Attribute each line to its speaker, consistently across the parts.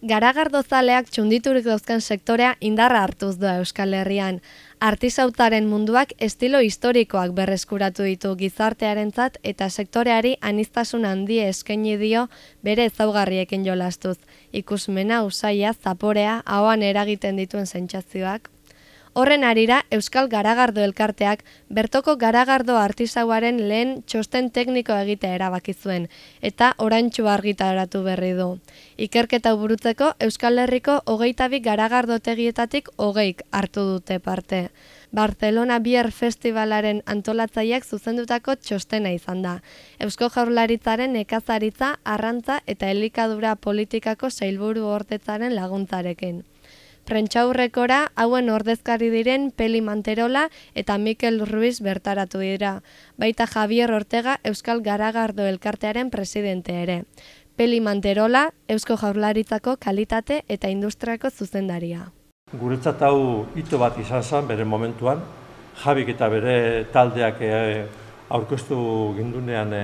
Speaker 1: Garagardozaleak txunditurik dauzkan sektorea indarra hartuz doa Euskal Herrian. Artisautaren munduak estilo historikoak berreskuratu ditu gizartearentzat eta sektoreari aniztasun handia eskaini dio bere ezaugarriekin jolastuz. Ikusmena, usaia, zaporea, ahoan eragiten dituen sentsazioak. Horren harira, Euskal Garagardo elkarteak bertoko garagardo artisauaren lehen txosten tekniko egitea erabaki zuen, eta oraintsu argitaratu berri du. Ikerketa burutzeko Euskal Herriko 22 garagardotegietatik 20 hartu dute parte. Barcelona Bier Festivalaren antolatzaileak zuzendutako txostena izan da. Eusko Jaurlaritzaren nekazaritza, arrantza eta elikadura politikako sailburuordetzaren laguntzarekin. Prentsaurrekora hauen ordezkari diren Peli Manterola eta Mikel Ruiz bertaratu dira, baita Javier Ortega Euskal Garagardo elkartearen presidente ere. Peli Manterola Eusko Jaurlaritzako kalitate eta industriako zuzendaria.
Speaker 2: Guretzat hau hito bat izan zen bere momentuan, Javik eta bere taldeak aurkeztu gindunean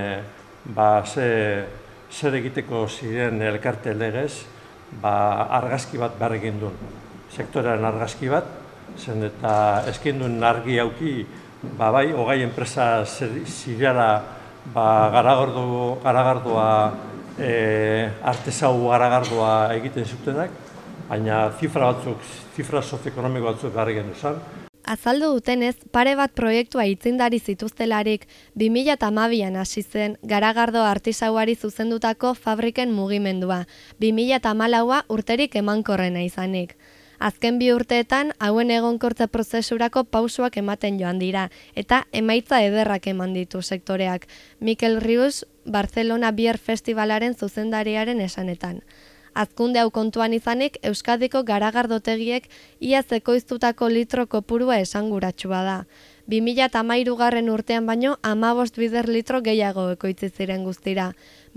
Speaker 2: zer egiteko ziren elkarte legez, argazki bat behar egin duen. Sektorearen argazki bat, zen eta eskin duen argi hauki, bai, 20 enpresa zirela garagardoa, artesau garagardoa egiten zutenak, baina zifra sozioekonomiko batzuk behar egin duzan.
Speaker 1: Azaldu dutenez, pare bat proiektua aitzindari zituztelarik 2012an hasi zen garagardo artisauari zuzendutako fabriken mugimendua, 2014a urterik emankorrena izanik. Azken 2 urteetan, hauen egonkortze prozesurako pausoak ematen joan dira, eta emaitza ederrak eman ditu sektoreak, Mikel Ruiz Barcelona Bier Festivalaren zuzendariaren esanetan. Hazkunde hau kontuan izanik, Euskadiko garagardotegiek iaz ekoiztutako litro kopurua esanguratsua da. 2013 urtean baino 15 bider litro gehiago ekoitzi ziren guztira.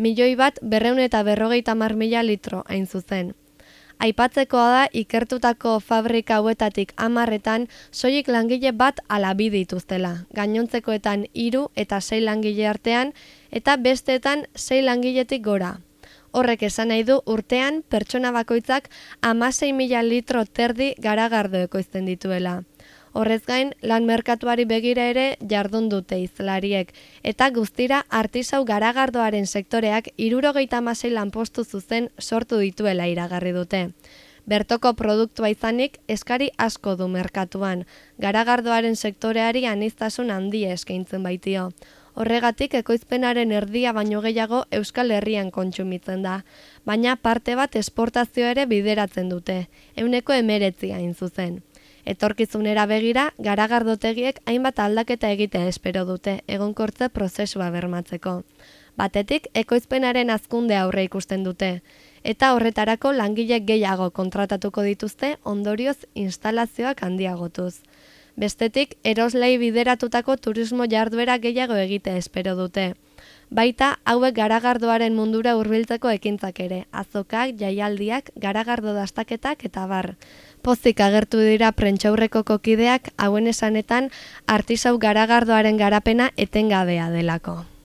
Speaker 1: 1.250.000 litro hain zuzen. Aipatzekoa da ikertutako fabrika hauetatik 10etan soilik langile bat ala 2 dituztela, gainontzekoetan 3 eta 6 langile artean eta besteetan 6 langiletik gora. Horrek esan nahi du urtean pertsona bakoitzak 16.000 litro terdi garagardo ekoizten dituela. Horrez gain, lan merkatuari begira ere jardun dute hizlariek, eta guztira artisau garagardoaren sektoreak 76 lanpostu zuzen sortu dituela iragarri dute. Bertoko produktua izanik eskari asko du merkatuan, garagardoaren sektoreari aniztasun handia eskaintzen baitio. Horregatik ekoizpenaren erdia baino gehiago Euskal Herrian kontsumitzen da, baina parte bat esportazio ere bideratzen dute, 19% hain zuzen. Etorkizunera begira, garagardotegiek hainbat aldaketa egitea espero dute egonkortze prozesua bermatzeko. Batetik, ekoizpenaren hazkunde aurre ikusten dute, eta horretarako langile gehiago kontratatuko dituzte ondorioz instalazioak handiagotuz. Bestetik, eroslei bideratutako turismo jarduera gehiago egitea espero dute. Baita, hauek garagardoaren mundura hurbiltzeko ekintzak ere, azokak, jaialdiak, garagardo dastaketak eta bar. Pozik agertu dira prentsaurrekoko kideak hauen esanetan artisau garagardoaren garapena etengabea delako.